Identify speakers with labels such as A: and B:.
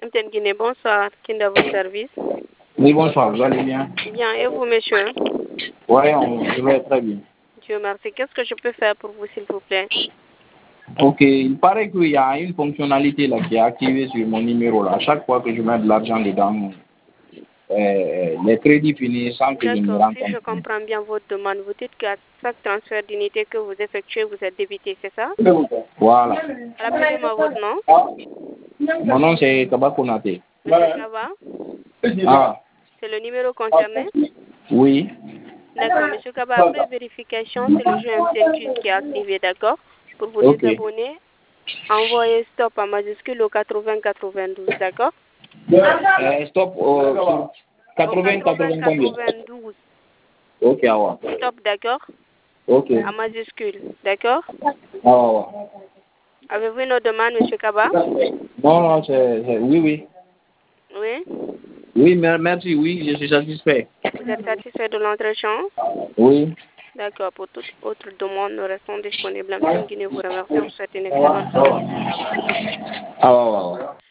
A: MTN Guinée, bonsoir. Qui est à votre service?
B: Oui, bonsoir, vous allez bien?
A: Bien, et vous, monsieur?
B: Oui, je vais très bien.
A: Dieu merci. Qu'est-ce que je peux faire pour vous, s'il vous plaît?
B: Ok, il paraît qu'il y a une fonctionnalité là qui est activée sur mon numéro là. À chaque fois que je mets de l'argent dedans, les crédits finissent sans que je me
A: D'accord,
B: rende
A: si je
B: compte.
A: comprends bien votre demande, vous dites qu'à chaque transfert d'unité que vous effectuez, vous êtes débité, c'est ça?
B: Voilà.
A: Rappelez-moi votre nom.
B: Mon nom c'est Kabako Naté.
A: Monsieur Kava,
B: Ah,
A: c'est le numéro concerné?
B: oui.
A: D'accord, monsieur Kaba, après vérification, c'est le jeu MTN Quiz qui est activé, d'accord? Pour vous
B: Ok.
A: désabonner, envoyez stop en majuscule au 80-92, d'accord?
B: Stop sur
A: Au
B: 80, 80 combien?
A: 80-92,
B: Ok, awa.
A: stop, d'accord?
B: Ok.
A: En majuscule, d'accord?
B: Awa.
A: Avez-vous une autre demande, monsieur Kaba?
B: Non, non, oui, oui.
A: Oui?
B: Oui, merci, oui, je suis satisfait.
A: Vous êtes satisfait de l'entretien?
B: Oui.
A: D'accord, pour toute autre demande, nous restons disponibles. MTN Guinée vous remercie, on vous souhaite une excellente journée, monsieur Kaba.
B: Awa, awa.